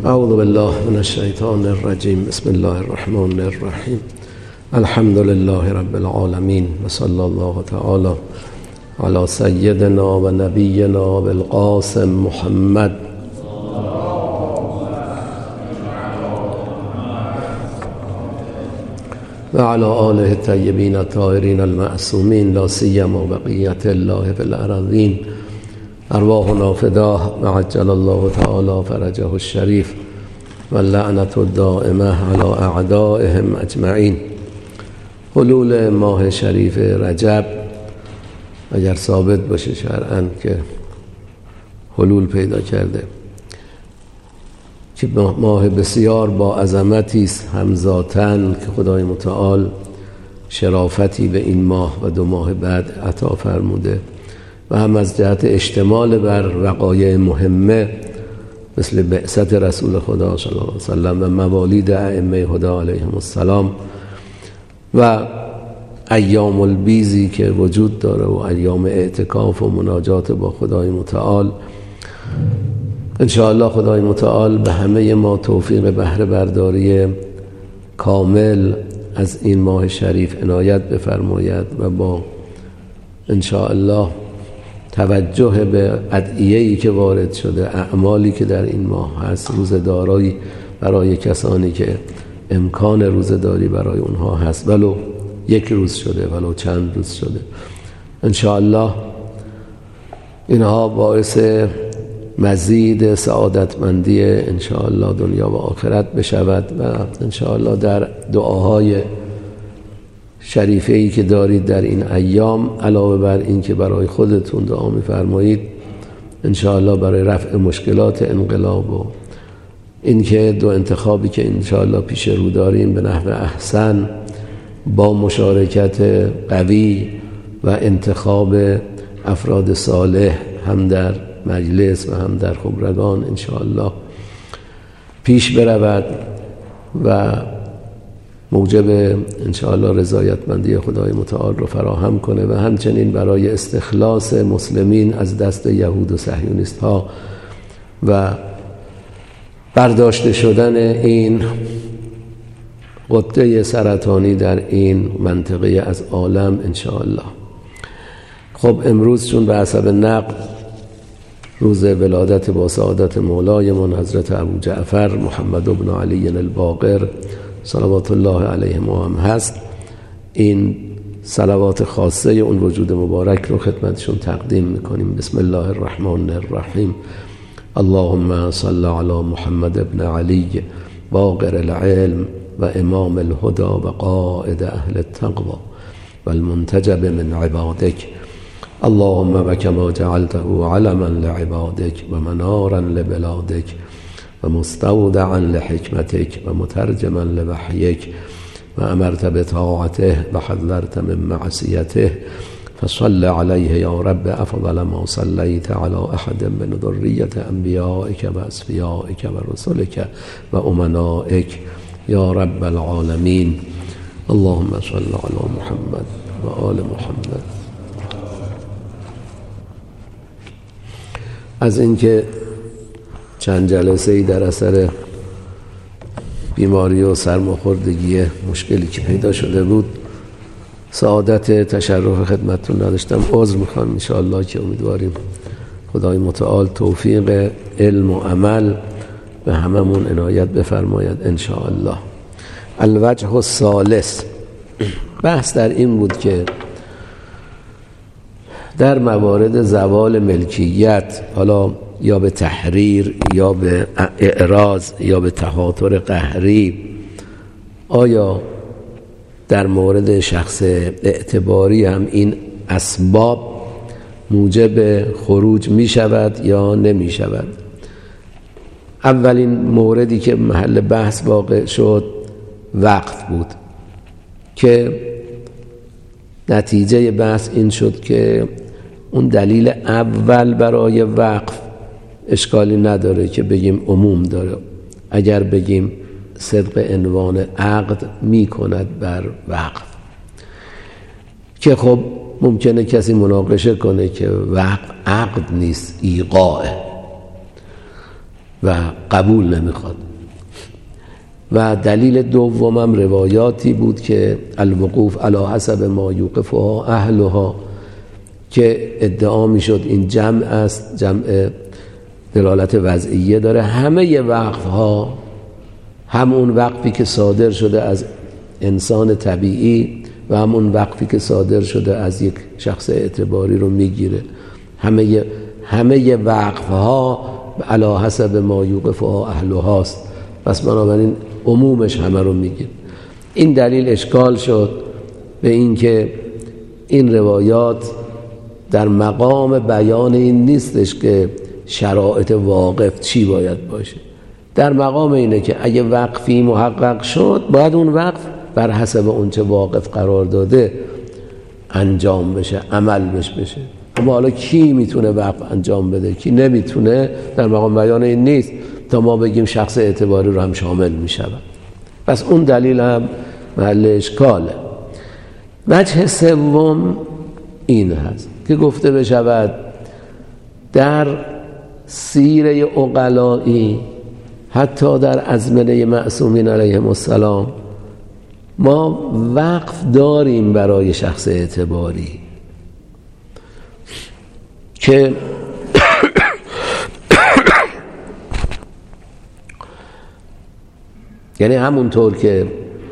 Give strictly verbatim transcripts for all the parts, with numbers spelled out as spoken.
اعوذ بالله من الشیطان الرجیم. بسم الله الرحمن الرحیم. الحمد لله رب العالمین و صلی الله تعالی علی سیدنا و نبینا بالقاسم محمد و علی آله الطیبین الطاهرین المعصومین لا سیما بقیة الله فی الارضین. ارواحنا فداه و عجل الله تعالی فرجه الشریف و لعنت الدائمه علی اعدائهم اجمعین. حلول ماه شریف رجب اگر ثابت باشه شرعاً که حلول پیدا کرده، که ماه بسیار با عظمتی است همذاتن که خدای متعال شرافتی به این ماه و دو ماه بعد عطا فرموده و هم از جهت اشتمال بر وقایع مهمه مثل بعثت رسول خدا صلی الله علیه و سلم و موالید ائمه هدی علیهم السلام و ایام البیزی که وجود داره و ایام اعتکاف و مناجات با خدای متعال. انشاءالله خدای متعال به همه ما توفیق بهره برداری کامل از این ماه شریف عنایت بفرماید و با انشاءالله توجه به ادعیه‌ای که وارد شده، اعمالی که در این ماه هست، روزداری برای کسانی که امکان روزداری برای اونها هست، ولو یک روز شده ولو چند روز شده، انشاءالله اینها باعث مزید سعادتمندی انشاءالله دنیا و آخرت بشود و انشاءالله در دعاهای شریفه‌ای که دارید در این ایام، علاوه بر این که برای خودتون دعا می‌فرمایید، انشاءالله برای رفع مشکلات انقلاب و این که دو انتخابی که انشاءالله پیش رو داریم به نحو احسن با مشارکت قوی و انتخاب افراد صالح هم در مجلس و هم در خبرگان انشاءالله پیش برود و موجب انشاءالله رضایتمندی خدای متعال رو فراهم کنه و همچنین برای استخلاص مسلمین از دست یهود و صهیونیست ها و برداشته شدن این غده سرطانی در این منطقه از عالم انشاءالله. خب امروز چون به حسب نقل روز ولادت با سعادت مولایمون حضرت ابو جعفر محمد بن علی الباقر صلوات الله علیهم هم هست، این صلوات خاصه اون وجود مبارک رو خدمتشون تقدیم میکنیم. بسم الله الرحمن الرحیم. اللهم صل علی محمد بن علی باقر العلم و امام الهدى و قائد اهل التقوى و المنتجب من عبادك. اللهم وكما جعلته علما لعبادك و منارا لبلادك و مستودعا لحکمتك و مترجما لوحیك و امرت بطاعته و حذرت من معصیته، فصل علیه یا رب افضل ما صلیت علی احد من ذریة انبیائک و اصفیائک و رسلک و امنائک یا رب العالمین. اللهم صل علی محمد و آل محمد. از اینکه چند جلسه ای در اثر بیماری و سرماخوردگی مشکلی که پیدا شده بود سعادت تشرف خدمتتون نداشتم، عذر میخوام. انشاءالله که امیدواریم خدای متعال توفیق علم و عمل به هممون عنایت بفرماید انشاءالله. الوجه الثالث، بحث در این بود که در موارد زوال ملکیت، حالا یا به تحریر یا به اعراض یا به تهاتر قهری، آیا در مورد شخص اعتباری هم این اسباب موجب خروج می شود یا نمی شود؟ اولین موردی که محل بحث واقع شد وقف بود که نتیجه بحث این شد که اون دلیل اول برای وقف اشکالی نداره که بگیم عموم داره، اگر بگیم صدق عنوان عقد می کند بر وقف، که خب ممکنه کسی مناقشه کنه که وقف عقد نیست، ایقاعه. و قبول نمیخواد. و دلیل دومم روایاتی بود که الوقوف علی حسب ما یوقفها اهلها، که ادعا میشد این جمع است، جمع دلالت وضعیه داره، همه وقف ها همون وقفی که صادر شده از انسان طبیعی و همون وقفی که صادر شده از یک شخص اعتباری رو میگیره. همه همه وقف ها علی حسب ما یوقفها اهلها است، پس بنابراین عمومش همه رو میگیره. این دلیل اشکال شد به این که این روایات در مقام بیان این نیستش که شرایط واقف چی باید باشه، در مقام اینه که اگه وقفی محقق شد باید اون وقف بر حسب اون چه واقف قرار داده انجام بشه، عمل بشه بشه. اما حالا کی میتونه وقف انجام بده کی نمیتونه در مقام بیان این نیست تا ما بگیم شخص اعتباری رو هم شامل میشود. پس اون دلیل هم محل اشکاله. وجه سوم این هست که گفته بشود در سیره عقلایی، حتی در ازمنه معصومین علیهم السلام، ما وقف داریم برای شخص اعتباری که یعنی همونطور که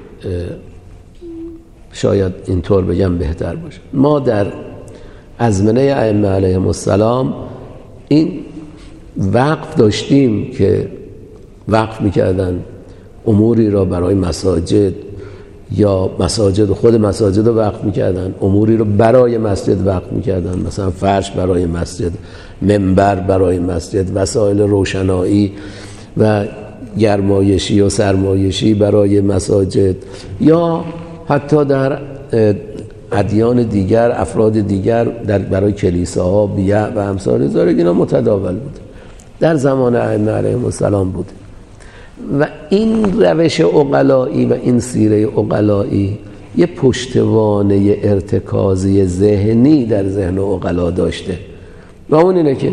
شاید اینطور بگم بهتر باشه، ما در ازمنه ائمه علیهم السلام این وقف داشتیم که وقف میکردن اموری را برای مساجد، یا مساجد خود مساجد رو وقف میکردن، اموری رو برای مسجد وقف میکردن، مثلا فرش برای مسجد، منبر برای مسجد، وسایل روشنایی و گرمایشی و سرمایشی برای مساجد، یا حتی در ادیان دیگر افراد دیگر در برای کلیساها بیع و امثال ذالک اینا متداول بود، در زمان ائمه علیهم السلام بود. و این روش عقلایی و این سیره عقلایی یه پشتوانه ارتکازی ذهنی در ذهن عقلا داشته و اون اینه که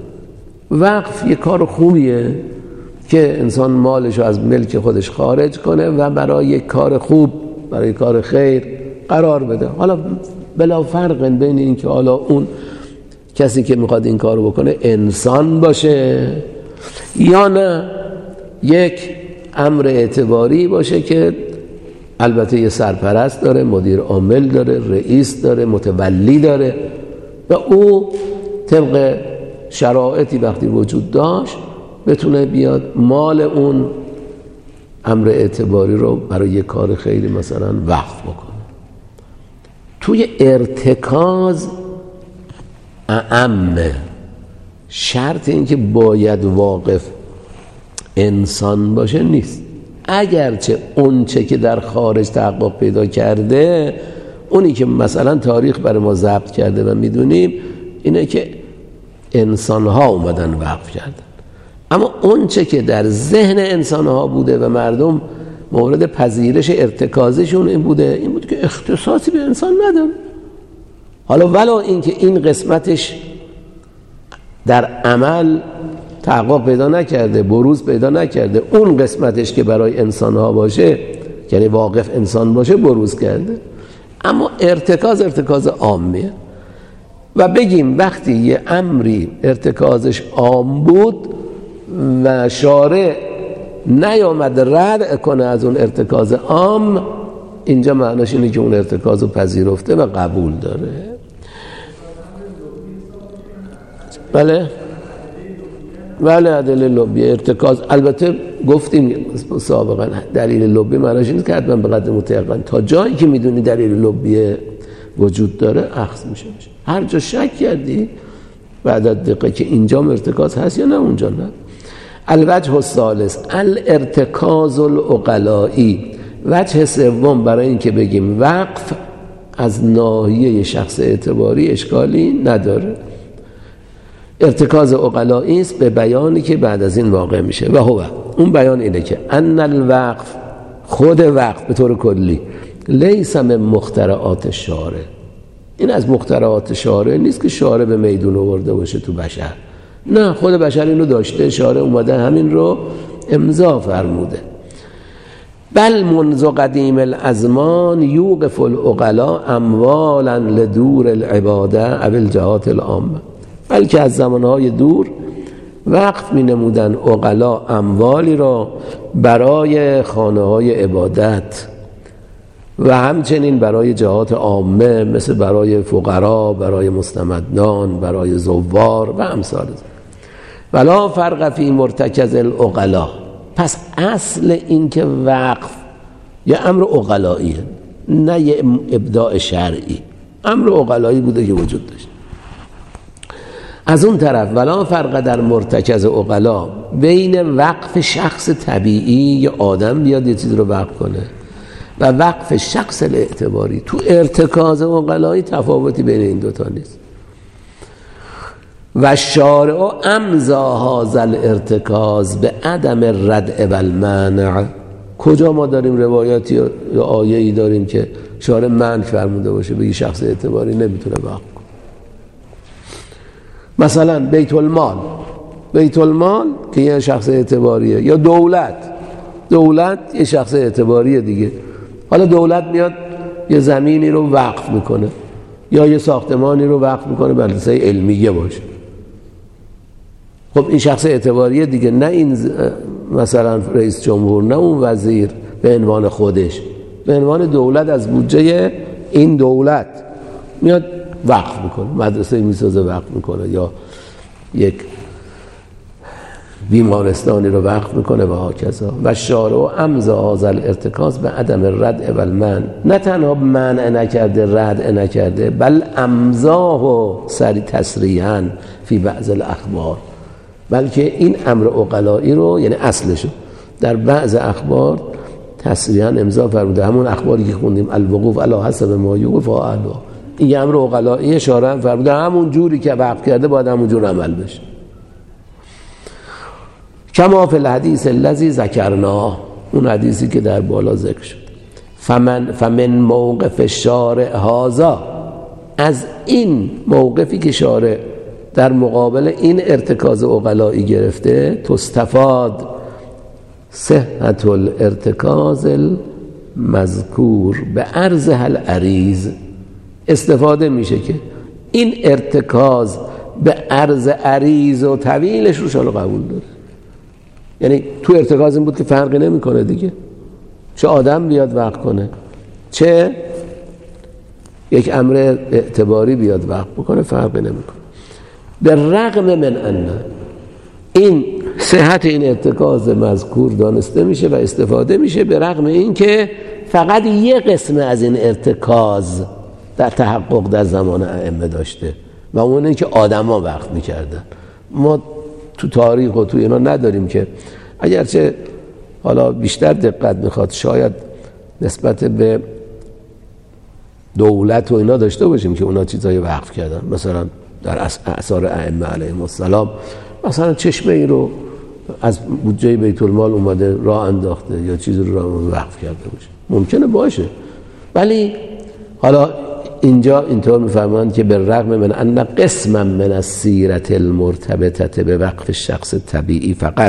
وقف یه کار خوبیه که انسان مالش رو از ملک خودش خارج کنه و برای یک کار خوب، برای کار خیر قرار بده. حالا بلا فرق بین این که حالا اون کسی که میخواد این کارو بکنه انسان باشه یا نه یک امر اعتباری باشه که البته یه سرپرست داره، مدیر عامل داره، رئیس داره، متولی داره و او طبق شرایطی وقتی وجود داشت بتونه بیاد مال اون امر اعتباری رو برای یه کار خیلی مثلا وقف بکنه. توی ارتکاز اعمه، شرط این که باید واقف انسان باشه نیست، اگرچه اون چه که در خارج تحقق پیدا کرده، اونی که مثلا تاریخ برای ما ضبط کرده و میدونیم اینه که انسان‌ها اومدن وقف کردن، اما اون چه که در ذهن انسان‌ها بوده و مردم مورد پذیرش ارتکازشون این بوده این بود که اختصاصی به انسان نداره. حالا ولو این که این قسمتش در عمل تحقق پیدا نکرده، بروز پیدا نکرده، اون قسمتش که برای انسان‌ها باشه یعنی واقف انسان باشه بروز کرده، اما ارتکاز ارتکاز عامیه. و بگیم وقتی یه امری ارتکازش عام بود و شارع نیامد رد کنه از اون ارتکاز عام، اینجا معناش اینه که اون ارتکاز رو پذیرفته و قبول داره. بله بله ادله لبی ارتکاز، البته گفتیم سابقا دلیل لبی معناش اینه که حتما به قدر متیقن تا جایی که میدونی دلیل لبی وجود داره اخذ میشه میشه. هر جا شک کردی بعد از دقیقه که اینجا ارتکاز هست یا نه اونجا نه. الوجه الثالث الارتکاز العقلایی، وجه سوم برای این که بگیم وقف از ناحیه شخص اعتباری اشکالی نداره، ارتکاز عقلایی است به بیانی که بعد از این واقع میشه و هو اون بیان اینه که ان الوقف، خود وقف به طور کلی، لیس من مخترعات شارع، این از مخترعات شارع نیست که شارع به میدون آورده باشه تو بشر، نه، خود بشر اینو داشته، شارع اومده همین رو امضا فرموده. بل منذ قدیم الازمان یوقف العقلاء اموالا لدور العباده او الجهات العامه. بلکه از زمانهای دور وقف می نمودن عقلا اموالی را برای خانه های عبادت و همچنین برای جهات عامه، مثل برای فقرا، برای مستمدان، برای زوار و امثال. ولا فرق فی مرتکز العقلا. پس اصل این که وقف یه امر عقلاییه، نه یه ابداع شرعی، امر عقلایی بوده که وجود داشت. از اون طرف ولا فرق در مرتکز عقلا بین وقف شخص طبیعی، یه آدم بیاد یه چیز رو وقف کنه، و وقف شخص اعتباری. تو ارتکاز عقلایی تفاوتی بین این دوتا نیست. و شارع امضا هذا الارتکاز به عدم ردع و المنع. کجا ما داریم روایاتی یا آیه‌ای داریم که شارع منع فرموده باشه بگی شخص اعتباری نمیتونه وقف کنه؟ مثلا بیت المال، بیت المال که یه شخص اعتباریه، یا دولت، دولت یه شخص اعتباریه دیگه. حالا دولت میاد یه زمینی رو وقف میکنه یا یه ساختمانی رو وقف میکنه مدرسه علمیه باشه، خب این شخص اعتباریه دیگه، نه این مثلا رئیس جمهور، نه اون وزیر به عنوان خودش، به عنوان دولت از بودجه این دولت میاد وقف میکنه، مدرسه میسازه وقف میکنه، یا یک بیمارستانی رو وقف میکنه و هاکذا. و شارع امضا هذا الارتکاز به عدم ردع و المنع. نه تنها منع نکرده، ردع نکرده، بل امضاه سری تصریحا فی بعض الاخبار، بلکه این امر عقلایی رو، یعنی اصلشو در بعض اخبار تصریحا امضا فرموده. همون اخباری که خوندیم الوقوف علی حسب ما یوقف اهله، این امر عقلایی شارع فرموده همون جوری که وقف کرده باید همون جور عمل بشه. کما فی الحدیث الذی ذکرناه، اون حدیثی که در بالا ذکر شد. فمن فمن موقف الشارع هذا، از این موقفی که شارع در مقابل این ارتکاز عقلایی گرفته، تستفاد صحت الارتکاز المذکور به عرض العریض. استفاده میشه که این ارتکاز به عرض عریض و طویلش رو شارع قبول داره. یعنی تو ارتکاز این بود که فرقی نمیکنه دیگه، چه آدم بیاد وقف کنه، چه یک امر اعتباری بیاد وقف بکنه، فرقی نمیکنه. به رغم من ان این صحت این ارتکاز مذکور دانسته میشه و استفاده میشه، به رغم این که فقط یه قسم از این ارتکاز در تحقق در زمان ائمه داشته و اون این که آدما وقف میکردن. ما تو تاریخ و تو اینا نداریم که، اگرچه حالا بیشتر دقت میخواد شاید نسبت به دولت و اینا داشته باشیم که اونا چیزایی وقف کردن، مثلا در اعصار ائمه علیهم السلام مثلا چشمه ای رو از بودجه بیت المال اومده راه انداخته یا چیزی رو راه وقف کرده باشه، ممکنه باشه. ولی حالا اینجا اینطور میفهمند که به رغم من ان قسما من السیرت المرتبطه به وقف شخص طبیعی، فقط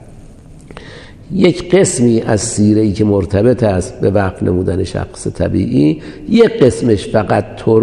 یک قسمی از سیره‌ای که مرتبط است به وقف نمودن شخص طبیعی، یک قسمش فقط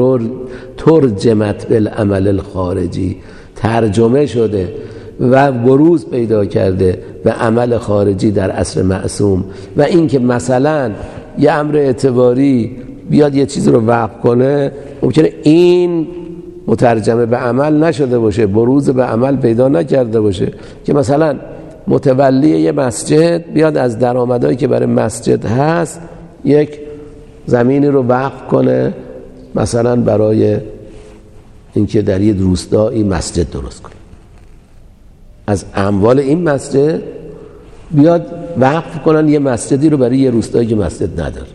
ترجمت بالعمل الخارجی، ترجمه شده و بروز پیدا کرده به عمل خارجی در عصر معصوم. و این که مثلا یه امر اعتباری بیاد یه چیز رو وقف کنه، ممکنه این مترجمه به عمل نشده باشه، بروز به عمل پیدا نکرده باشه، که مثلا متولی یه مسجد بیاد از درآمدایی که برای مسجد هست یک زمینی رو وقف کنه، مثلا برای اینکه در یه روستایی مسجد درست کنه، از اموال این مسجد بیاد وقف کنن یه مسجدی رو برای یه روستایی که مسجد نداره،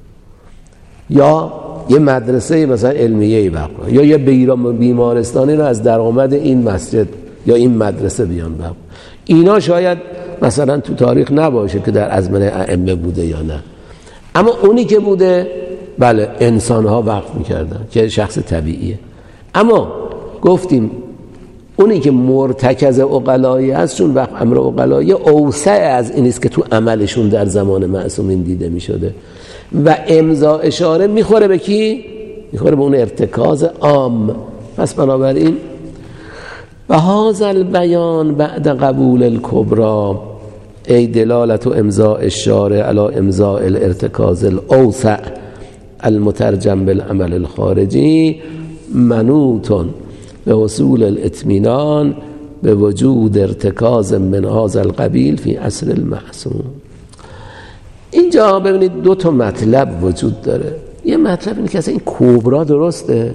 یا یه مدرسه مثلا علمیه‌ای وقف کنن، یا یه بیمارستانی رو از درآمد این مسجد یا این مدرسه بیان وقف. اینا شاید مثلا تو تاریخ نباشه که در ازمنه ائمه بوده یا نه، اما اونی که بوده بله انسان‌ها وقف می‌کردن که شخص طبیعیه. اما گفتیم اونی که مرتکز عقلایی هست، چون وقت امر عقلایی اوسع از این است که تو عملشون در زمان معصومین دیده می شده و امضا اشاره میخوره به کی؟ میخوره به اون ارتکاز عام. پس بنابراین و هذا البیان بعد قبول الکبری ای دلالت و امضاء الشارع علی امضاء الارتکاز الاوسع المترجم بالعمل الخارجی منوط به حصول الاطمینان به وجود ارتکاز من هذا القبیل فی اصل المعصوم. اینجا ببینید دو تا مطلب وجود داره. یه مطلب اینه که اصلا این کبرا درسته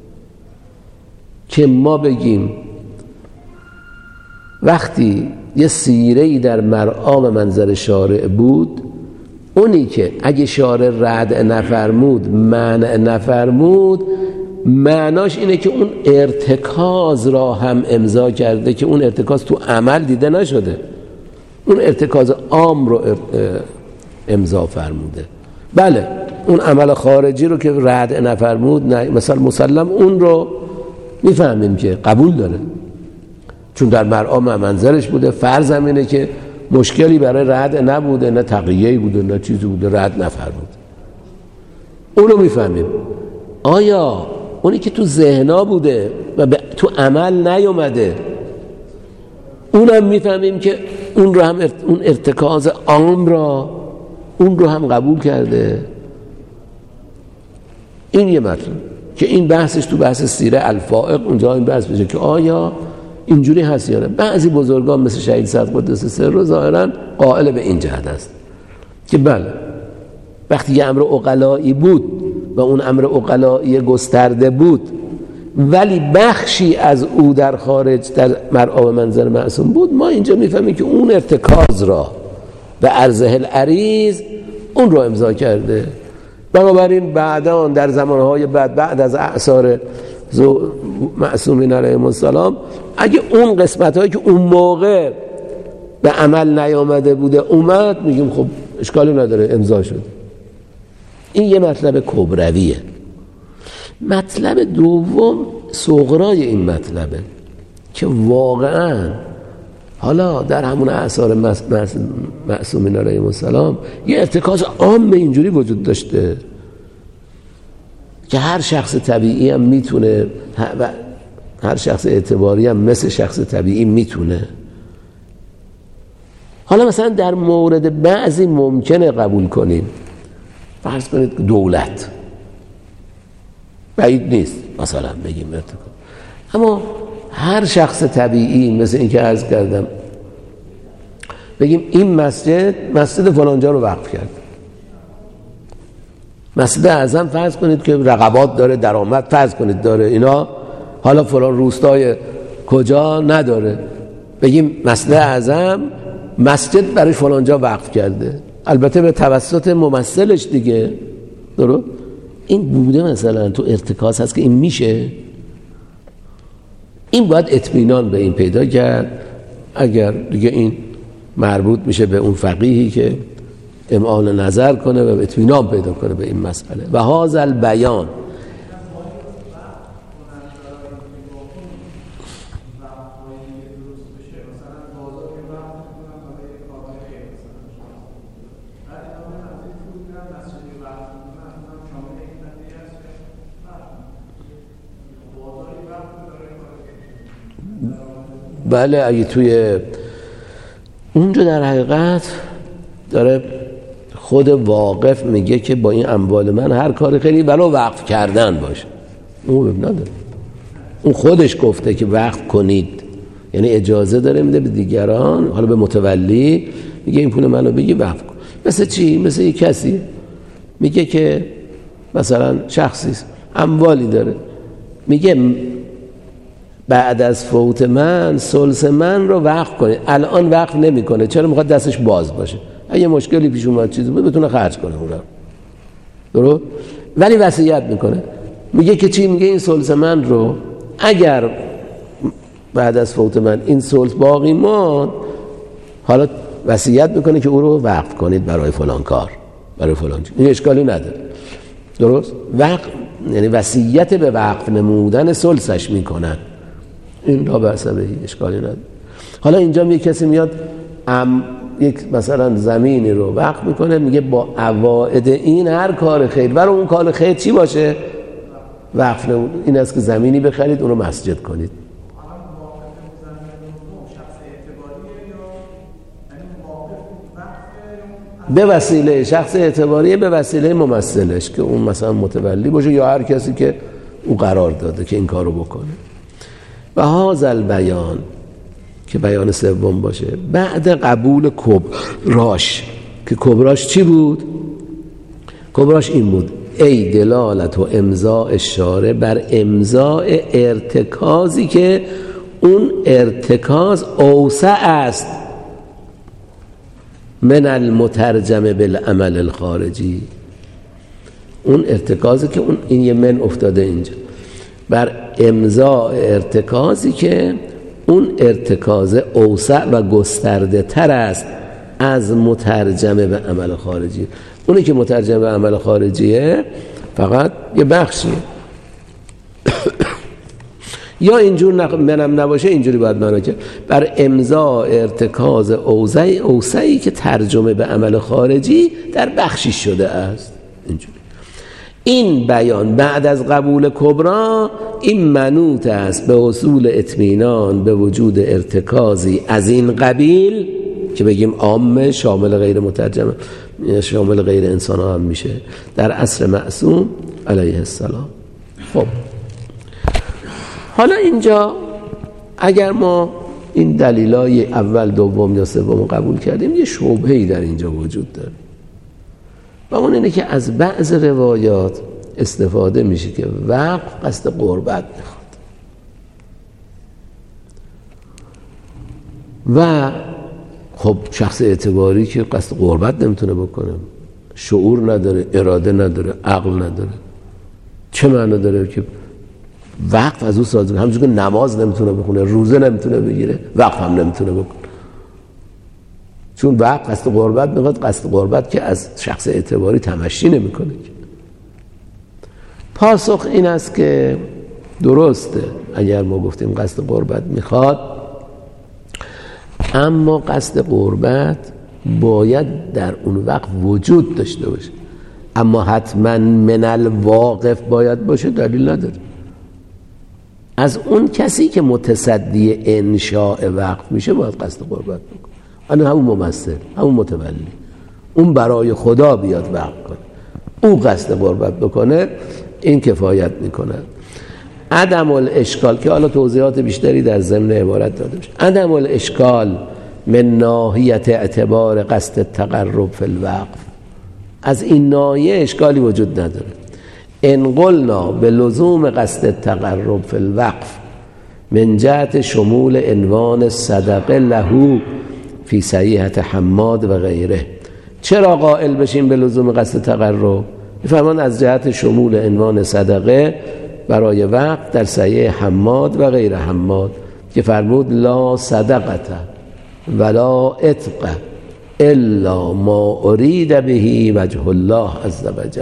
که ما بگیم وقتی یه سیره‌ای در مرآم منظر شارع بود، اونی که اگه شارع رد نفرمود منع نفرمود، معناش اینه که اون ارتکاز را هم امضا کرده که اون ارتکاز تو عمل دیده نشده، اون ارتکاز عام رو امضا فرموده. بله اون عمل خارجی رو که رد نفرمود نه مثلا مسلم اون رو میفهمیم که قبول داره، چون در مرآم منظرش بوده. فرض اینه که مشکلی برای رد نبوده، نه تقیه‌ای بوده نه چیزی بوده، رد نفرمود، اون رو میفهمیم. آیا اونی که تو ذهنا بوده و تو عمل نیومده، اونم میفهمیم که اون رو هم ارت... اون ارتکاز عام را اون رو هم قبول کرده. این یه مطلب که این بحثش تو بحث سیره الفائق اونجا این بحث بشه که آیا اینجوری هست یا نه. بعضی بزرگان مثل شهید صدر قدس سره ظاهرا قائل به این جهت است که بله وقتی یه امر عقلایی بود و اون امر عقلایی گسترده بود ولی بخشی از او در خارج در مرآم منظر معصوم بود، ما اینجا میفهمیم که اون ارتکاز را به عرضه العریض اون رو امضا کرده. بنابراین بعدان در زمانهای بعد بعد از اعصار معصومین علیهم السلام اگه اون قسمت هایی که اون موقع به عمل نیامده بوده اومد، میگیم خب اشکالی نداره امضا شد. این یه مطلب کبرویه. مطلب دوم صغرای این مطلبه که واقعا حالا در همون اعصار معصومین علیهم السلام یه ارتکاز عام به اینجوری وجود داشته که هر شخص طبیعی هم میتونه و هر شخص اعتباری هم مثل شخص طبیعی میتونه. حالا مثلا در مورد بعضی ممکنه قبول کنیم، فرض کنید دولت بعید نیست مثلا بگیم ارتکاز، اما هر شخص طبیعی مثل این که عرض کردم بگیم این مسجد مسجد فلانجا رو وقف کرد، مسجد اعظم فرض کنید که رقبات داره، درآمد فرض کنید داره، اینا حالا فلان روستای کجا نداره، بگیم مسجد اعظم مسجد برای فلانجا وقف کرده، البته به توسط ممثلش دیگه، درست؟ این بوده مثلا تو ارتکاز هست که این میشه، این باید اطمینان به این پیدا کرد. اگر دیگه این مربوط میشه به اون فقیهی که امعان نظر کنه و اطمینان پیدا کنه به این مسئله. و هذا البیان بله اگه توی اونجا در حقیقت داره خود واقف میگه که با این اموال من هر کاری خیلی ولو وقف کردن باشه، اون نداره، اون خودش گفته که وقف کنید، یعنی اجازه داره میده به دیگران، حالا به متولی میگه این پول منو بگی وقف کن. مثل چی؟ مثل یک کسی میگه که مثلا شخصی اموالی داره، میگه بعد از فوت من ثلث من رو وقف کنه، الان وقف نمیکنه، چرا؟ میخواد دستش باز باشه، اگه مشکلی پیش اومد چیزی بود بتونه خرج کنه اونم، درست؟ ولی وصیت میکنه، میگه که چی؟ میگه این ثلث من رو اگر بعد از فوت من این ثلث باقی ماند، حالا وصیت میکنه که او رو وقف کنید برای فلان کار، برای فلان چیز، این اشکالی نداره، درست؟ وقف یعنی وصیت به وقف نمودن ثلثش میکنن، این لا بأس به، اشکالی نداره. حالا اینجا یک کسی میاد ام یک مثلا زمینی رو وقف میکنه، میگه با عوائد این هر کار خیر، برای اون کار خیر چی باشه؟ وقف نمون. این است که زمینی بخرید اون رو مسجد کنید. به وسیله شخص اعتباریه، به وسیله ممثلش که اون مثلا متولی باشه یا هر کسی که او قرار داده که این کارو بکنه. و هذا البیان که بیان سوم باشه بعد قبول کبراش، که کبراش چی بود؟ کبراش این بود: ای دلالت و امضاء شارع بر امضاء ارتکازی که اون ارتکاز اوسع است من المترجم بالعمل الخارجی. اون ارتکازی که اون این یه من افتاده اینجا، بر امضاء ارتکازی که اون ارتکاز اوسع و گسترده تر است از مترجمه به عمل خارجی. اونی که مترجم به عمل خارجیه فقط یه بخشیه. یا اینجور منم نباشه اینجوری باید معنا کرد: بر امضاء ارتکاز اوسعی اوسعی که ترجمه به عمل خارجی در بخشی شده است. اینجوری این بیان بعد از قبول کبرا این منوط است به حصول اطمینان به وجود ارتکازی از این قبیل که بگیم عام، شامل غیر مترجم، شامل غیر انسان ها هم میشه، در عصر معصوم علیه السلام. خب حالا اینجا اگر ما این دلیلای اول، دوم یا سوم قبول کردیم، یه شبهه‌ای در اینجا وجود داره و اون اینه که از بعض روایات استفاده میشه که وقف قصد قربت میخواد و خب شخص اعتباری که قصد قربت نمیتونه بکنه، شعور نداره، اراده نداره، عقل نداره، چه معنی داره که وقف از او سازه؟ همونجور که نماز نمیتونه بخونه، روزه نمیتونه بگیره، وقف هم نمیتونه بکنه، چون وقف قصد قربت میخواد، قصد قربت که از شخص اعتباری تمشی نمیکنه. پاسخ این است که درسته اگر ما گفتیم قصد قربت میخواد، اما قصد قربت باید در اون وقت وجود داشته باشه، اما حتما من الواقف باید باشه دلیل نداره. از اون کسی که متصدی انشاء وقف میشه باید قصد قربت بکنه، انا همون ممثل، همون متولی، اون برای خدا بیاد وقف کنه، او قصد قربت بکنه، این کفایت میکنه. عدم الاشکال که حالا توضیحات بیشتری در ضمن عبارت داده میشه. عدم الاشکال من ناحیت اعتبار قصد التقرب فی الوقف، از این ناحیه اشکالی وجود نداره. ان قلنا به لزوم قصد التقرب فی الوقف من جهت شمول عنوان صدقه له فی صحیحه حماد و غیره، چرا قائل بشیم به لزوم قصد تقرب؟ میفرمان از جهت شمول عنوان صدقه برای وقت در صحیح حماد و غیر حماد که فرمود لا صدقه ولا عتق الا ما ارید به وجه الله عز وجل.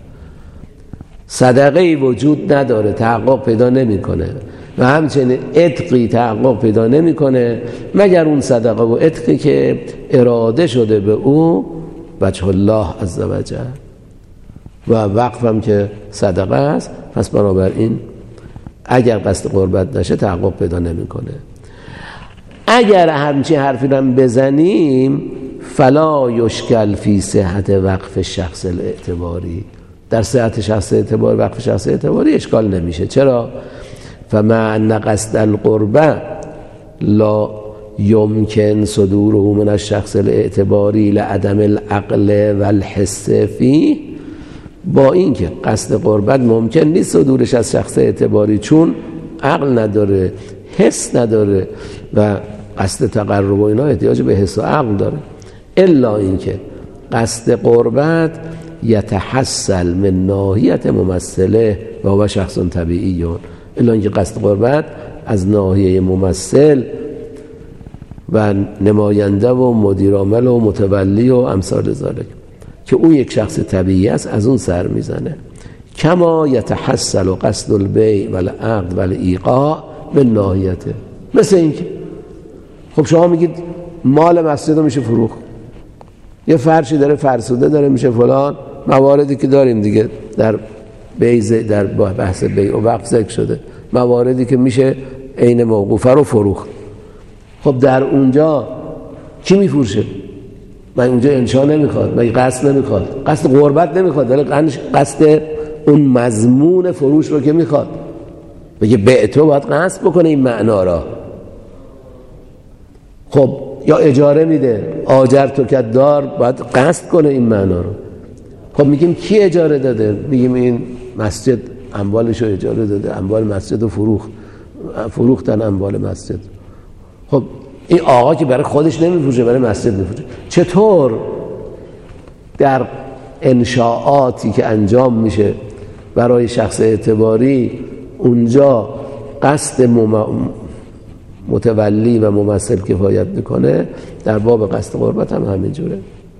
صدقه وجود نداره، تحقق پیدا نمیکنه و همچنین عتقی تحقق پیدا نمیکنه مگر اون صدقه و عتقی که اراده شده به او وجه الله عز وجل. و وقف هم که صدقه است، پس بنابراین اگر قصد قربت نشه تحقق پیدا نمیکنه. اگر همچی حرفی رو بزنیم فلا یشکل فی صحت وقف شخص الاعتباری، در صحت شخص اعتبار وقف شخص اعتباری اشکال نمیشه. چرا؟ فمع ان قصد القربه لا یمکن صدوره من الشخص الاعتباری لعدم العقل والحس فیه، با این که قصد قربت ممکن نیست صدورش از شخص اعتباری چون عقل نداره، حس نداره و قصد تقرب و اینا احتیاج به حس و عقل داره، الا این که قصد قربت یتحصل من ناحیت ممثله و هو شخص طبیعی، الا این که قصد قربت از ناحیه ممثل و نماینده و مدیر عامل و متولی و امثال ذالک که اون یک شخص طبیعی است، از اون سر میزنه. کما یتحصل قصد البیع والعقد والایقاع به ناحیته. مثل این که خب شما میگید مال مسجد رو میشه فروخت، یه فرشی داره فرسوده داره میشه فلان، مواردی که داریم دیگه در بیز در بحث بیع و وقف ذکر شده، مواردی که میشه عین موقوفه رو فروخت. خب در اونجا کی میفروشه؟ من اونجا انشا نمیخواد، من قصد نمیخواد، قصد قربت نمیخواد، ولی قصد اون مضمون فروش رو که میخواد. بگه بیع تو باید قصد بکنه این معنا را. خب یا اجاره میده، آجر تو که دار باید قصد کنه این معنا رو. خب میگیم کی اجاره داده؟ میگیم این مسجد اموالش رو اجاره داده، اموال مسجد رو فروخت، فروختن اموال مسجد. خب این آقا که برای خودش نمیفروشه، برای مسجد میفروشه. چطور در انشاءاتی که انجام میشه برای شخص اعتباری اونجا قصد مم... متولی و ممثل کفایت میکنه، در باب قصد قربت هم همینجوره.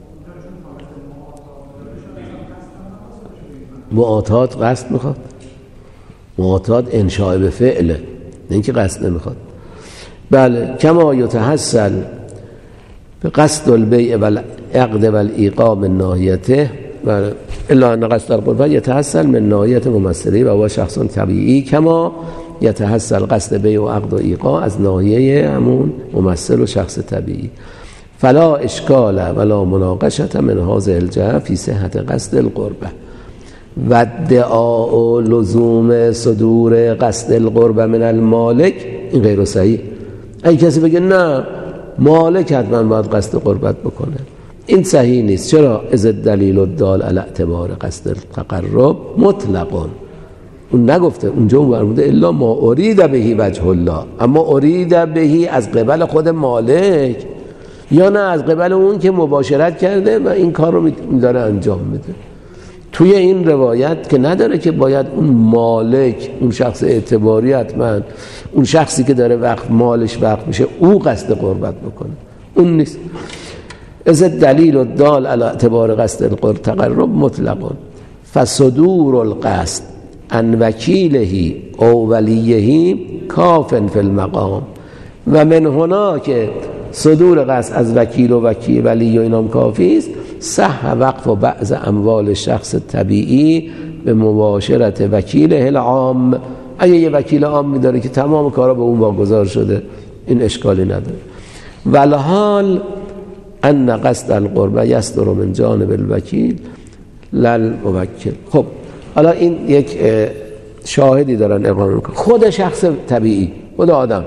معاطات قصد میخواد، معاطات انشاء به فعله، نه اینکه قصد نمیخواد. بله کما یتحصل به قصد البیع و العقد و الایقاع من ناحیته، بله الا ان قصد القربت یتحصل من ناحیت ممثلی و هو شخص طبیعی، کما یتحصل قصد بیع و عقد و ایقاع از ناحیه همون ممثل و شخص طبیعی. فلا اشکال ولا مناقشت من هذه الجهه فی صحت قصد القربه و ادعاء لزوم صدور قصد القربه من المالک، این غیر صحیح. اگه کسی بگه نه مالک حتما باید قصد قربت بکنه، این صحیح نیست. چرا؟ از دلیل الدال علی اعتبار قصد التقرب مطلقاً، اون نگفته اونجا برموده الا ما ارید بهی وجه الله، اما ارید بهی از قبل خود مالک یا نه از قبل اون که مباشرت کرده و این کار رو داره انجام میده. توی این روایت که نداره که باید اون مالک، اون شخص اعتباری، حتما اون شخصی که داره وقت مالش وقت میشه او قصد قربت بکنه، اون نیست. از دلیل و دال علی اعتبار قصد التقرب مطلقا فصدور القصد ان وکیلهی او ولیهی کافن فی المقام و من هنا که صدور قصد از وکیل و وکیل ولی و اینام کافی است، صح وقف و بعض اموال شخص طبیعی به مباشرت وکیل العام. اگه یه وکیل عام می‌داره که تمام کارا به اون واگذار شده، این اشکالی نداره. والحال ان قصد القربه یصدر من جانب الوکیل للموکل. خب حالا این یک شاهدی دارن اقامه میکنن، خود شخص طبیعی، خود آدم.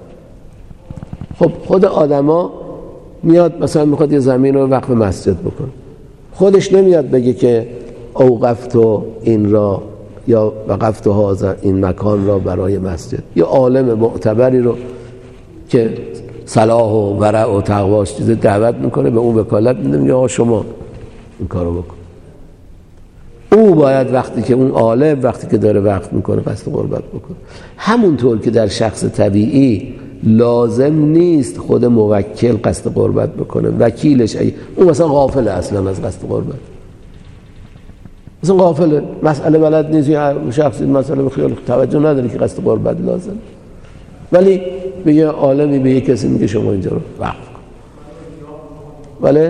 خب خود آدما میاد مثلا میخواد یه زمین رو وقف مسجد بکنه، خودش نمیاد بگه که اوقفت این را یا وقفت هذا این مکان را برای مسجد. یه عالم معتبری رو که صلاح و ورع و تقواش چیز دعوت میکنه، به اون وکالت میده، میگه آقا شما این کارو بکن. او باید وقتی که اون عالم وقتی که داره وقف میکنه قصد قربت بکنه. همونطور که در شخص طبیعی لازم نیست خود موکل قصد قربت بکنه، وکیلش ای اون مثلا غافل اصلا از قصد قربت، مثلا غافل مسئله بلد نیست، یا شخصی مسئله به خیال توجه نداره که قصد قربت لازم، ولی به یه عالمی به یه کسی میگه شما اینجا رو وقف کن. ولی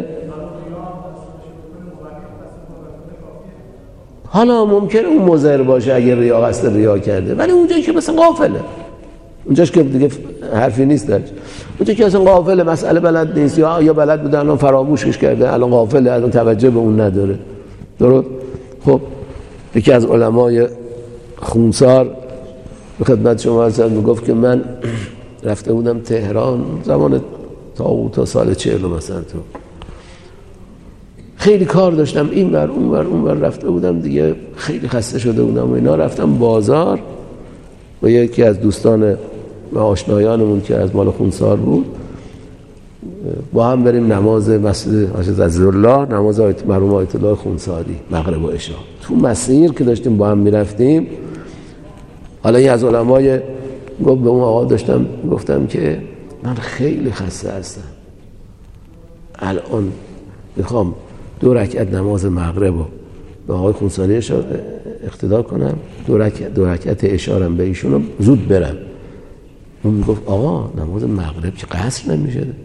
حالا ممکنه اون مضر باشه اگر ریا قصد ریا کرده، ولی اونجایی که مثلا غافله، اونجاش که دیگه حرفی نیست درش، اونجا که اصلا غافله مسئله بلد نیست، یا یا بلد بوده الان فراموشش کرده، الان غافله، الان توجه به اون نداره. درست؟ خب یکی از علمای خونسار به خدمت شما عرض میگفت که من رفته بودم تهران زمان تا سال چهل مثلا، تو خیلی کار داشتم این بر اون بر اون بر رفته بودم دیگه، خیلی خسته شده بودم و اینا. رفتم بازار و یکی از دوستان و آشنایانمون که از مال خونسار بود با هم بریم نماز مسجد حاج عزیزالله، نماز آیت مرحوم آیت الله خونساری مغرب و عشا. تو مسیر که داشتیم با هم میرفتیم، حالا این از علمای گفت به اون آقا داشتم گفتم که من خیلی خسته هستم، الان میخوام دو رکعت نماز مغرب رو به آقای خونساری اقتدا کنم، دو رکعت دو رکعت اشارم به ایشون زود برم، اون میگفت آقا نماز مغرب که قصر نمیشه. نه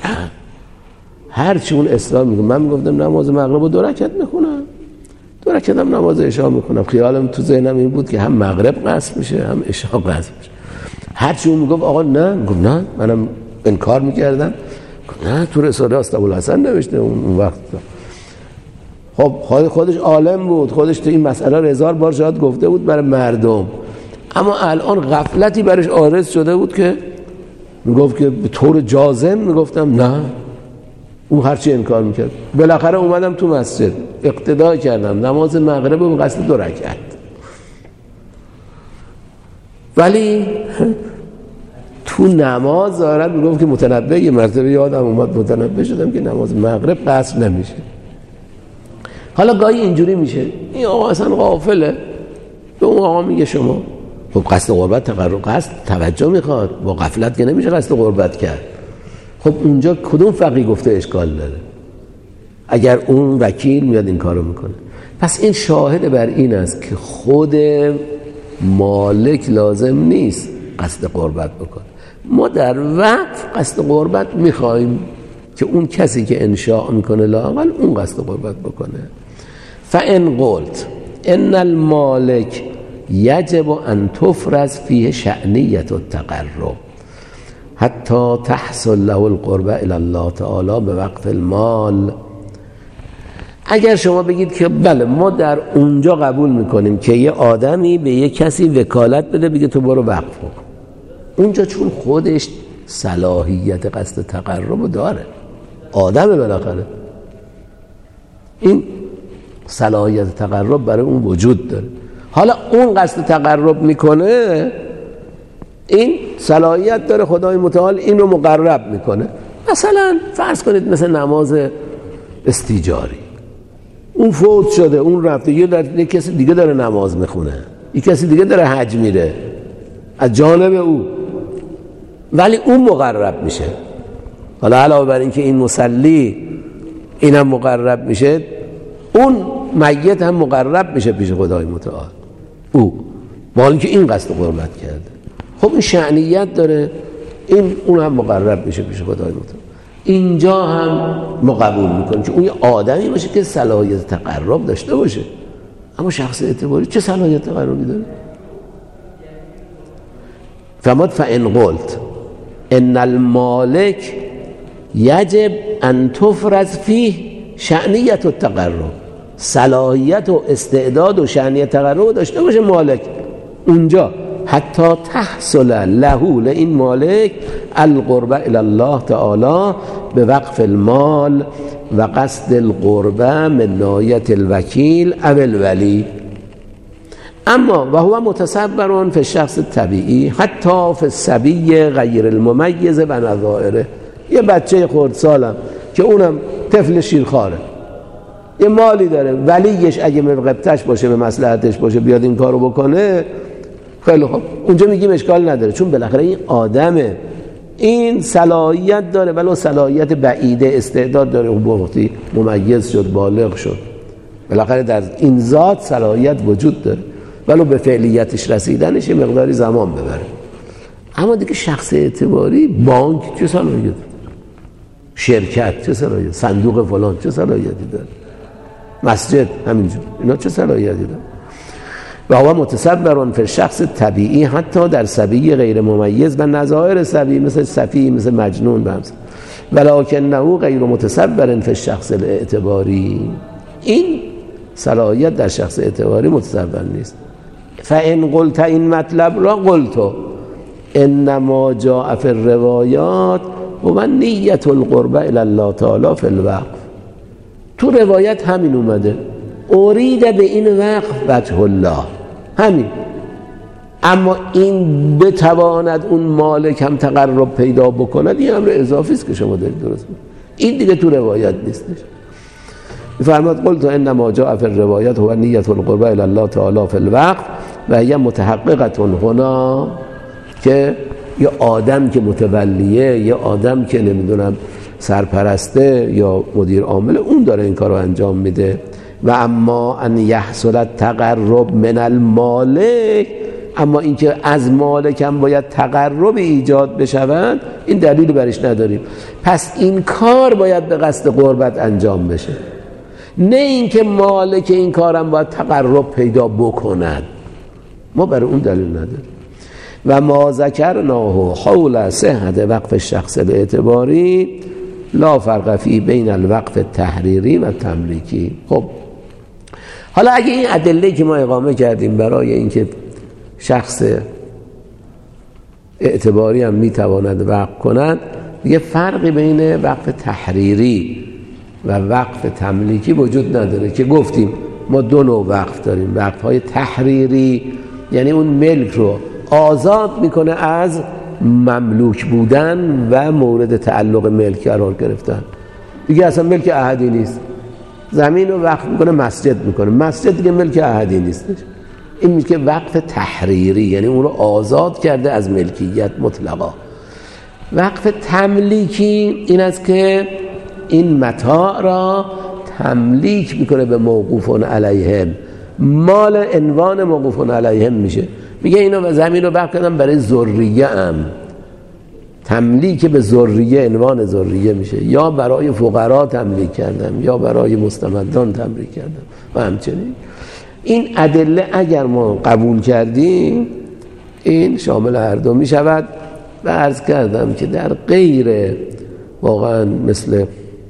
هر چی اون اسلام میگه. من میگفتم نماز مغرب رو دو رکعت میخونم، دو رکعت هم نماز عشا میخونم. خیالم تو ذهنم این بود که هم مغرب قصر میشه هم عشا قصر میشه. هر چی اون میگفت آقا نه، میگفت نه، منم انکار میکردم. نه تو رساله است ابوالحسن نوشته اون وقت. خب خودش عالم بود، خودش تو این مسئله هزار بار شاید گفته بود برای مردم، اما الان غفلتی برش عارض شده بود که میگفت که به طور جازم میگفتم نه. اون هرچی انکار میکرد. بالاخره اومدم تو مسجد اقتدا کردم نماز مغرب رو به قصد دو رکعت. ولی تو نماز دارد میگفت که متنبه، یه مرتبه یادم اومد متنبه شدم که نماز مغرب قصر نمیشه. حالا گاهی اینجوری میشه این آقا اصلا غافله، به اون آقا میگه شما خب قصد قربت تقرب قصد توجه میخواد، با غفلت که نمیشه قصد قربت کرد. خب اونجا کدوم فقیه گفته اشکال داره اگر اون وکیل میاد این کارو میکنه؟ پس این شاهد بر این است که خود مالک لازم نیست قصد قربت بکنه. ما در وقت قصد قربت میخوایم که اون کسی که انشاء میکنه لااقل اون قصد قربت بکنه. فان قلت ان المالک یجب ان تفرض فیه شأنیت التقرب حتی تحصل له القربه الی الله تعالی به وقف المال. اگر شما بگید که بله ما در اونجا قبول میکنیم که یه آدمی به یه کسی وکالت بده بگه تو برو وقف کن، اونجا چون خودش صلاحیت قصد تقرب داره، آدم بالاخره این صلاحیت تقرب برای اون وجود داره. حالا اون قصد تقرب میکنه، این صلاحیت داره خدای متعال اینو مقرب میکنه. مثلا فرض کنید مثل نماز استیجاری، اون فوت شده، اون رفته، یه, در... یه کسی دیگه داره نماز میخونه، یه کسی دیگه داره حج میره از جانب او، ولی اون مقرب میشه. حالا علاوه بر این که این مصلی اینم مقرب میشه، اون میت هم مقرب میشه پیش خدای متعال او، با اینکه این قصد قربت کرده. خب این شأنیت داره، این اون هم مقرب میشه پیش خدای متعال. اینجا هم ما قبول میکنیم که اون یه آدمی باشه که صلاحیت تقرب داشته باشه، اما شخص اعتباری چه صلاحیت تقربی داره؟ فماد فان قلت ان المالک یجب ان تفرض فیه شأنیت التقرب، صلاحیت و استعداد و شأنیت تقرب داشته باشه مالک اونجا، حتی تحصل له لین مالک القربه الی الله تعالی به وقف المال و قصد القربه من ناحیه الوکیل او الولی. اما و هو متصور فی الشخص الطبیعی حتی فی الصبی غیر الممیز و نظائره. یه بچه خردسالم که اونم طفل شیرخواره، یه مالی داره، ولیش اگه مرغبتش باشه به مصلحتش باشه بیاد این کارو بکنه، خیلی خوب اونجا میگیم اشکال نداره، چون بالاخره این آدمه، این صلاحیت داره، ولو صلاحیت بعیده استعداد داره، اون وقتی ممیز شد بالغ شد بالاخره در این ذات صلاحیت وجود داره، ولو به فعلیتش رسیدنش یه مقداری زمان ببره. اما دیگه شخص اعتباری، بانک چه صلاحیت، شرکت چه صلاحیت، صندوق فلان چه صلاحیتی داره، مسجد همینجور، اینا چه صلاحیتی داره؟ و هو متصور فی الشخص طبیعی حتی در صبی غیر ممیز و نظائر صبی مثل صفی مثل مجنون بمز، ولکنه غیر متصور فی الشخص الاعتباری. این صلاحیت در شخص اعتباری متصور نیست. فان قلت این مطلب را قلت انما جاء فی الروایات و نیت القربه الی الله تعالی فی الوقف. تو روایت همین اومده، ارید به این وقف وجه الله، همین. اما این بتواند اون مالک هم تقرب پیدا بکند، این امر اضافی است که شما دارید درست میگید، این دیگه تو روایت نیستش. فرمود قلت انما جاء فی الروایات هو نیت القربه الی الله تعالی فی الوقف و هی متحققه هنا، که یه آدم که متولیه، یه آدم که نمیدونم سرپرسته یا مدیر عامل، اون داره این کارو انجام میده. و اما ان یحصل التقرب من المالک اما اینکه از مالکم باید تقرب ایجاد بشود این دلیل برش نداریم. پس این کار باید به قصد قربت انجام بشه، نه اینکه مالک این کارم باید تقرب پیدا بکند. ما برای اون دلیل نداریم. و ما ذکرناه حول صحت وقف الشخص الاعتباری لا فرق فی بین الوقف التحریری و تملیکی. خب حالا اگه این ادله که ما اقامه کردیم برای اینکه شخص اعتباری هم میتواند وقف کند، یه فرقی بین وقف تحریری و وقف تملیکی وجود نداره که گفتیم ما دو نوع وقف داریم. وقف های تحریری یعنی اون ملک رو آزاد میکنه از مملوک بودن و مورد تعلق ملک قرار گرفتن، دیگه اصلا ملک احدی نیست. زمین رو وقف میکنه مسجد میکنه، مسجد دیگه ملک احدی نیست. این میشه وقف تحریری، یعنی اون رو آزاد کرده از ملکیت مطلقا. وقف تملیکی این است که این متاع را تملیک میکنه به موقوفون علیهم، مال عنوان موقوفون علیهم میشه. میگه اینو زمین رو وقف کردم برای ذریه ام، تملیک به ذریه عنوان ذریه میشه، یا برای فقرا تملیک کردم یا برای مستمدان تملیک کردم و همچنین. این ادله اگر ما قبول کردیم این شامل هر دو میشود. و عرض کردم که در غیر واقعا مثل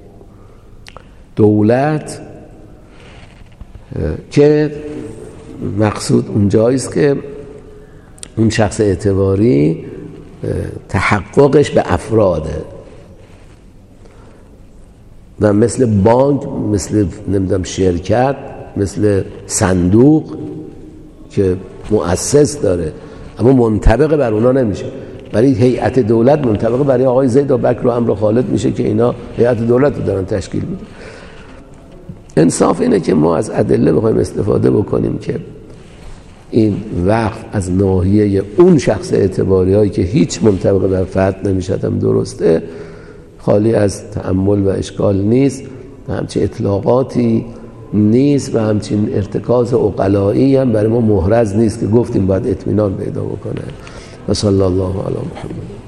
دولت که مقصود اونجاییست که اون شخص اعتباری تحققش به افراده، و مثل بانک، مثل نمیدونم شرکت، مثل صندوق که مؤسس داره اما منطبق بر اونا نمیشه. برای هیئت دولت منطبق برای آقای زید و بکر و عمرو و خالد میشه که اینا هیئت دولت رو دارن تشکیل میدن. انصاف اینه که ما از ادله بخوایم استفاده بکنیم که این وقف از ناحیه اون شخص اعتباری هایی که هیچ منطبق بر فرد نمیشد هم درسته، خالی از تأمل و اشکال نیست و همچین اطلاقاتی نیست و همچین ارتکاز عقلایی هم برای ما محرز نیست که گفتیم باید اطمینان پیدا بکنه. و صلی الله علی محمد.